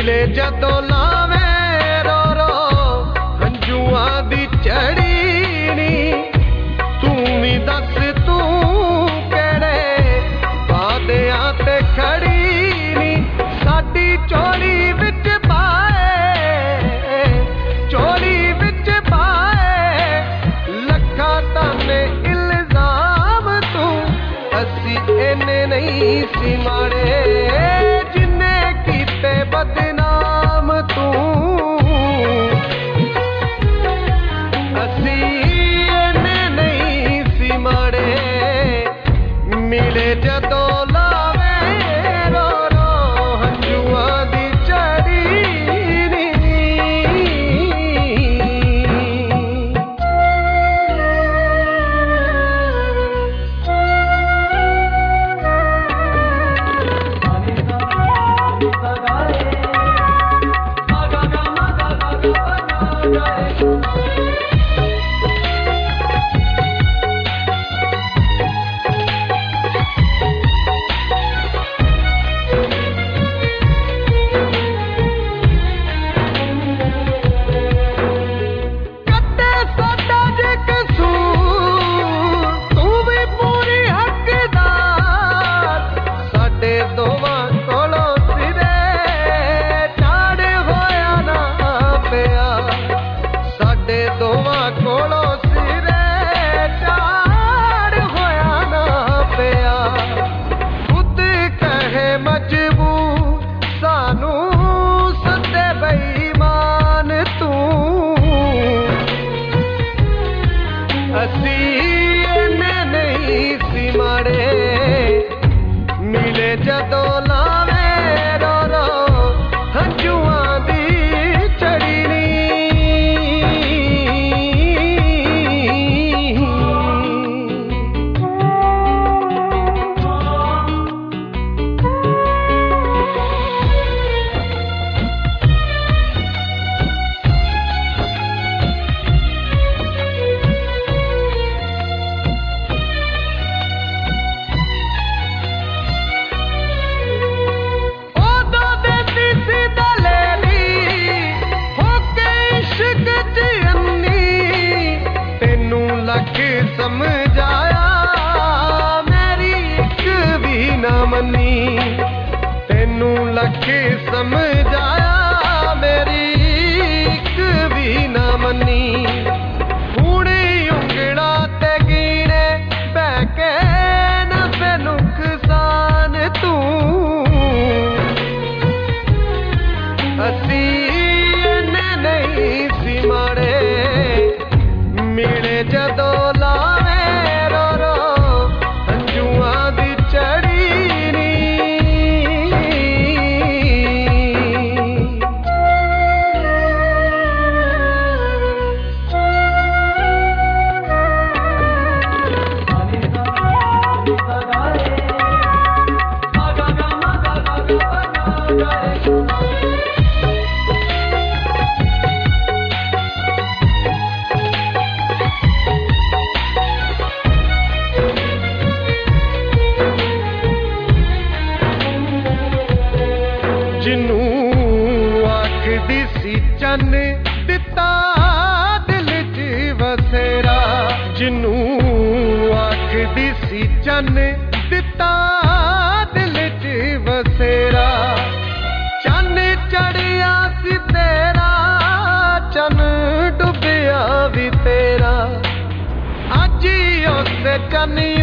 मिले जदों लावे रो रो हंजुआं दी चढ़ी नी तू भी दस तू केड़े वादियां ते खड़ी नी साडी चोली विच ताने इल्जाम तू असी इन्ने नहीं सी माड़े जिन्ने कीते बदनाम तू असी इन्ने नहीं सी माड़े मिले जदों लावे रो रो हंजुआं दी चढ़ी मिले जदों लावे रो रो हंजुआं दी चढ़ी नी समझाया मेरी एक भी ना मनी तेनू लख समझाया मेरी एक भी ना मनी हुणे उंगला ते गिने बह के नफे नुकसान तू असी इन्ने नहीं सी माड़े मिले जदों लावे रो रो हंजुआं दी चढ़ी नी जिनू आखदी सी चन दिता दिल च वसेरा जिनू आखदी सी चन दिता दिल च वसेरा चन चढ़िया सी तेरा चन डुबिया भी तेरा अज उस चन